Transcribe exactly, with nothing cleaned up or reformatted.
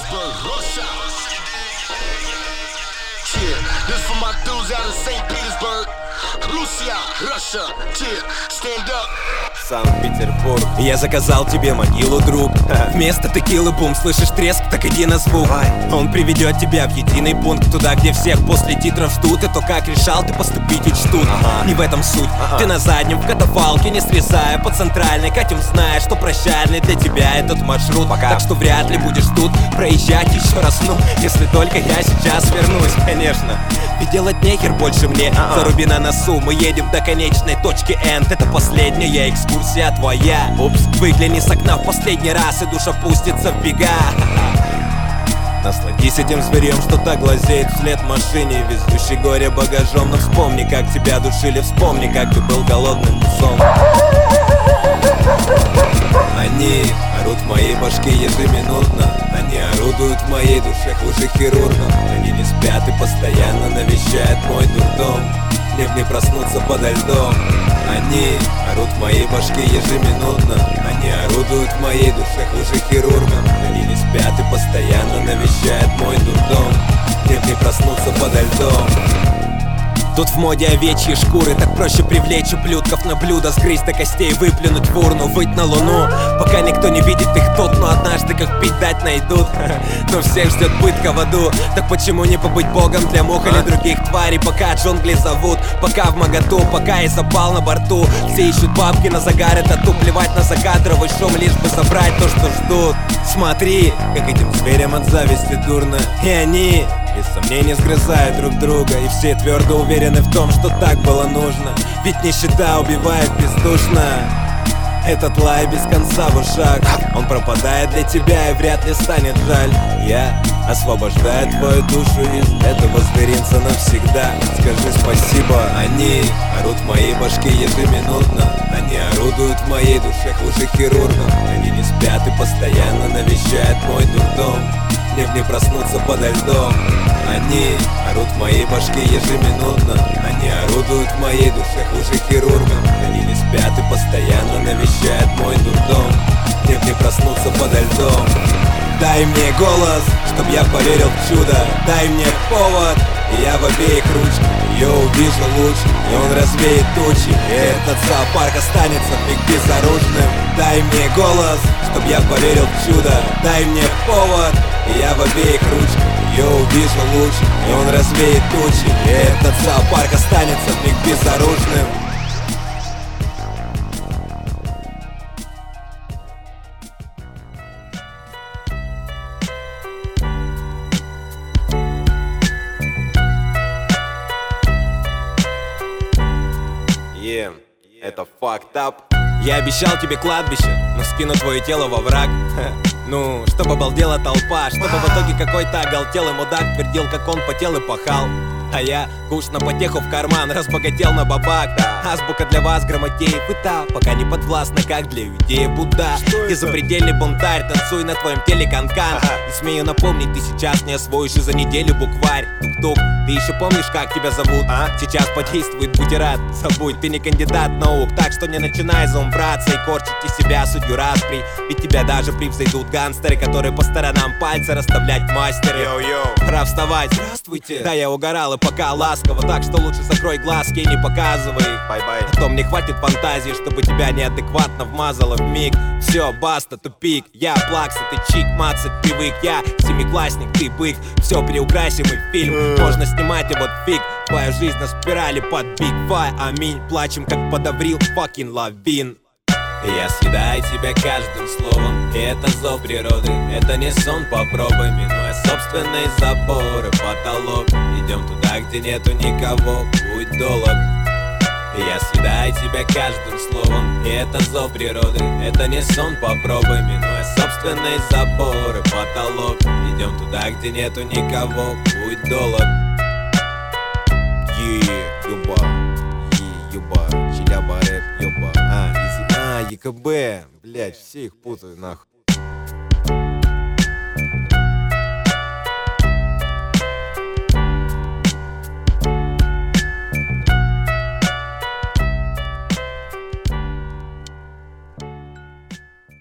Petersburg, Russia. Yeah, this for my dudes out of Saint Petersburg, Russia, Russia. Yeah, stand up. Санкт-Петербург. Я заказал тебе могилу, друг. Вместо текилы бум, слышишь треск, так иди на звук. Он приведет тебя в единый пункт, туда, где всех после титров ждут. И то, как решал ты поступить, и чтут. ага. Не в этом суть. ага. Ты на заднем в катафалке, не срезая по центральной. Катим, зная, что прощальный для тебя этот маршрут. Пока. Так что вряд ли будешь тут проезжать еще раз. Ну, если только я сейчас вернусь, конечно. Ведь делать нехер больше мне. ага. Заруби на носу, мы едем до конечной точки Энд. Это последняя экскурсия твоя. Упс, выгляни с окна в последний раз, и душа пустится в бега. Насладись этим зверем, что так глазеет вслед машине, везущей горе багажом. Но вспомни, как тебя душили, вспомни, как ты был голодным псом. Они орут в моей башке ежеминутно, они орудуют в моей душе хуже хирурга. Они не спят и постоянно навещают мой дурдом. Мне в ней проснуться подо льдом. Они орут в моей башке ежеминутно, они орудуют в моей душе хуже хирурга. Они не спят и постоянно навещают мой дурдом. Мне в ней проснуться подо льдом. Тут в моде овечьи шкуры, так проще привлечь ублюдков на блюдо, сгрызть до костей, выплюнуть в урну, выть на луну. Пока никто не видит их тут, но однажды как пить дать найдут. Но всех ждет пытка в аду, так почему не побыть богом для мух или других тварей? Пока джунгли зовут, пока в моготу, пока я запал на борту. Все ищут бабки на загары, тату, плевать на закадровый шум, лишь бы забрать то, что ждут. Смотри, как этим зверям от зависти дурно, и они без сомнений сгрызают друг друга, и все твердо уверены в том, что так было нужно. Ведь нищета убивает бездушно. Этот лай без конца в ушах, он пропадает для тебя и вряд ли станет жаль. Я освобождаю твою душу из этого зверинца навсегда. Скажи спасибо. Они орут в моей башке ежеминутно, они орудуют в моей душе хуже хирурга. Они не спят и постоянно навещают мой дурдом. Мне в ней проснуться подо льдом. Они орут в моей башке ежеминутно, они орудуют в моей душе хуже хирурга. Они не спят и постоянно навещают мой дурдом. Мне в ней проснуться подо льдом. Дай мне голос, чтоб я поверил в чудо. Дай мне повод, и я в обеих ручках ее увижу лучше, и он развеет тучи, и этот зоопарк останется вмиг безоружным. Дай мне голос, чтоб я поверил в чудо. Дай мне повод, и я в обеих ручках ее увижу лучше, и он развеет тучи, и этот зоопарк останется вмиг безоружным. Yeah, это fucked up. Я обещал тебе кладбище, но скину твое тело во враг. Ну, чтобы обалдела толпа, чтобы в итоге какой-то оголтелый мудак твердил, как он потел и пахал. А я куш на потеху в карман, разбогател на бабак. Азбука для вас, грамотеев и та, пока не подвластна, как для иудея Будда. И запредельный бунтарь, танцуй на твоем теле канкан. ага. И смею напомнить, ты сейчас не освоишь и за неделю букварь. Тук-тук, ты еще помнишь, как тебя зовут? А? Сейчас подействует бутерат, забудь, ты не кандидат наук. Так что не начинай заумбраться и корчить из себя судью распри. Ведь тебя даже превзойдут гангстеры, которые по сторонам пальцы расставлять мастеры. Йоу-йоу, пора вставать, здравствуйте. Да, я угорал и пока ласково, так что лучше закрой глазки и не показывай их. Бай-бай. А то мне хватит фантазии, чтобы тебя неадекватно вмазало в миг. Все, баста, тупик, я плакса, ты чик, мацать привык. Я семиклассник, ты бык, все переукрасимый фильм. Можно снимать, и вот фиг, твоя жизнь на спирали под Big Five. Аминь, плачем, как подаврил fucking лавин. Я съедаю тебя каждым словом, и это зов природы. Это не сон, попробуй, минуя собственные заборы, потолок. Идем туда, где нету никого, будь долог. Я съедаю тебя каждым словом, и это зов природы. Это не сон, попробуй, минуя собственные заборы, потолок. Идем туда, где нету никого, будь долог. Yeah, юба, yeah, юба, челяба рэп, юба. А, изи, а, ЕКБ, блять, все их путаю нахуй.